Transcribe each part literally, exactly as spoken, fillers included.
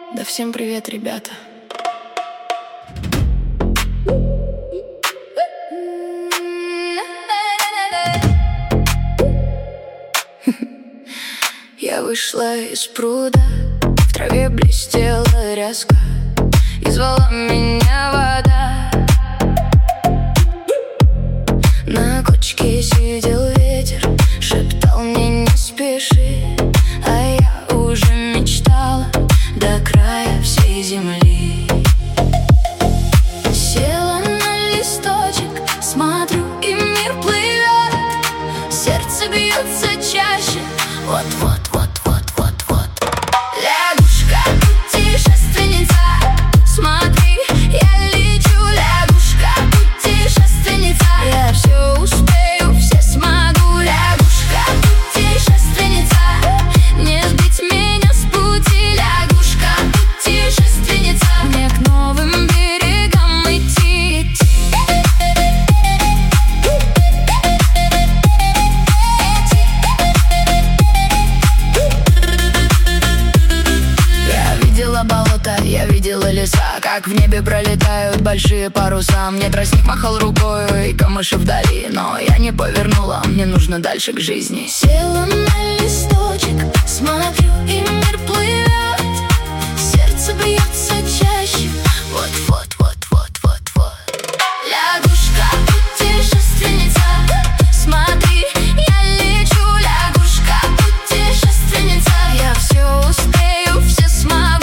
Да всем привет, ребята. Я вышла из пруда, в траве блестела ряска, и звала меня вода. На кочке сидел ветер, шептал мне не спеши, а я уже мечтала до края всей земли. Села на листочек, смотрю, и мир плывет, сердце бьется чаще, вот-вот. Я видела леса, как в небе пролетают большие паруса. Мне тростник махал рукой и камыши вдали, но я не повернула, мне нужно дальше к жизни. Села на листочек, смотрю, и мир плывет, сердце бьется чаще, вот-вот, вот-вот, вот-вот. Лягушка, путешественница, смотри, я лечу. Лягушка, путешественница, я все успею, все смогу.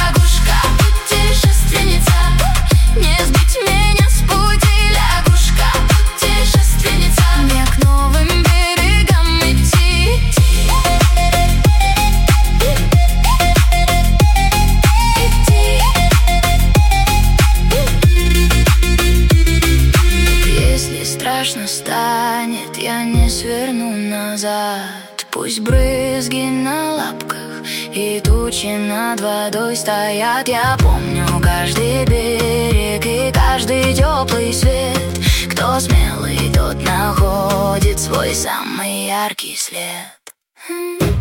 Страшно станет, я не сверну назад. Пусть брызги на лапках и тучи над водой стоят. Я помню каждый берег и каждый теплый свет. Кто смелый, тот находит свой самый яркий след.